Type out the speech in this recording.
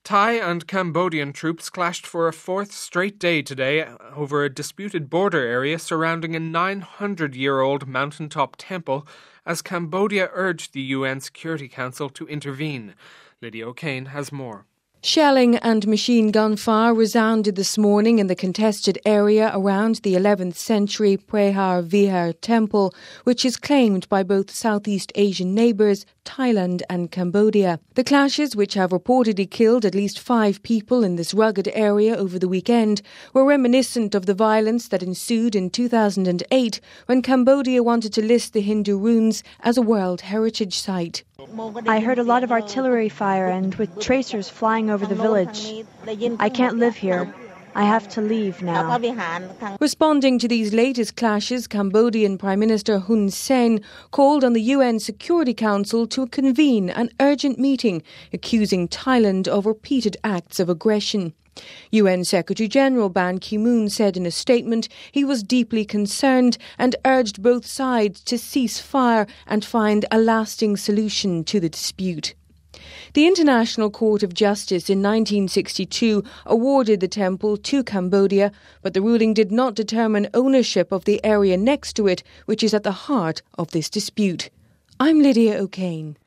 Thai and Cambodian troops clashed for a fourth straight day today over a disputed border area surrounding a 900-year-old mountaintop temple as Cambodia urged the UN Security Council to intervene. Lydia O'Kane has more. Shelling and machine gun fire resounded this morning in the contested area around the 11th century Prehar Vihar temple, which is claimed by both Southeast Asian neighbours Thailand and Cambodia. The clashes, which have reportedly killed at least 5 people in this rugged area over the weekend, were reminiscent of the violence that ensued in 2008 when Cambodia wanted to list the Hindu ruins as a World Heritage Site. I heard a lot of artillery fire and with tracers flying over the village. I can't live here. I have to leave now. Responding to these latest clashes, Cambodian Prime Minister Hun Sen called on the UN Security Council to convene an urgent meeting, accusing Thailand of repeated acts of aggression. UN Secretary-General Ban Ki-moon said in a statement he was deeply concerned and urged both sides to cease fire and find a lasting solution to the dispute. The International Court of Justice in 1962 awarded the temple to Cambodia, but the ruling did not determine ownership of the area next to it, which is at the heart of this dispute. I'm Lydia O'Kane.